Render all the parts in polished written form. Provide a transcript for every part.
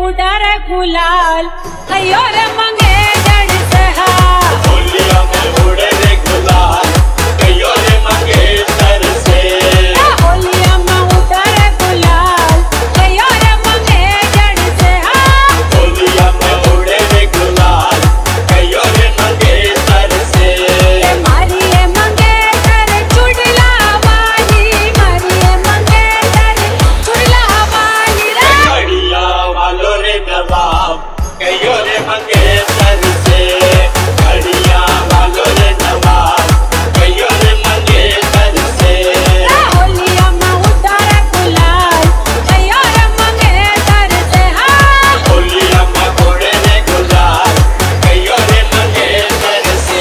उड़ा रे गुलाल कहियो रे मंगे जड़ से हा होलिया में उड़े रे गुलाल कहियो रे मंगे सर से होलिया में उड़ा रे गुलाल कहियो रे मंगे जड़ से हा होलिया में उड़े रे गुलाल कहियो रे मंगे सर से मारी है मंगे सर चुड़ला वाली मारी है मंगे सर चुड़ला वाली रे घड़िया वालो रे नवाब कहियो रे मंगे सर से घड़िया वालो रे नवाब कहियो रे मंगे सर से होलिया में उड़ा रे गुलाल कहियो रे मंगे सर से हा होलिया में उड़े रे गुलाल कहियो रे मंगे सर से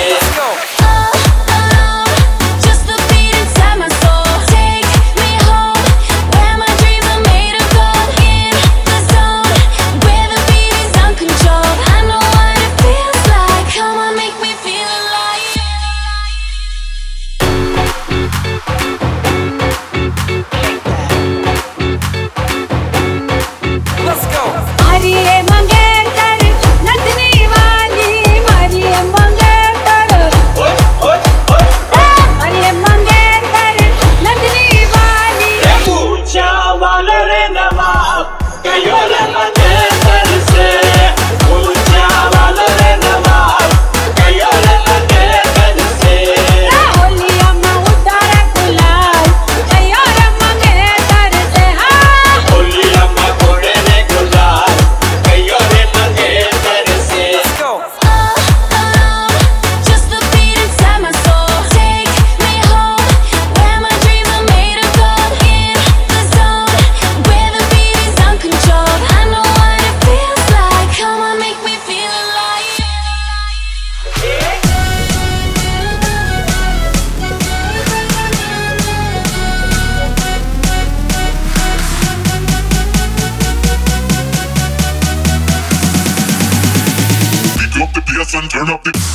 Just the beat inside my soul. Take me home, where my dreams are made of gold. In the zone, where the beat is uncontrolled. I know what it feels like. Come on, make me feel alive. मारी है मंगेतर नथनी वाली मारी है मंगेतर मारी है मंगेतर नथनी वाली ऊंचा वालो रे नवाब कहियो रे मंगे सर से ऊंचा वालो रे नवाब कहियो रे मंगे सर से होलिया में उड़ा रे गुलाल कहियो रे मंगेतर से हा होलिया में उड़े रे गुलाल कहियो रे मंगे सर से Just the beat inside my soul. Take me home, where my dreams are made of gold. In the zone, where the beat is uncontrolled. I know what it feels like. Come on, make me feel alive. Pick up the bass and turn up the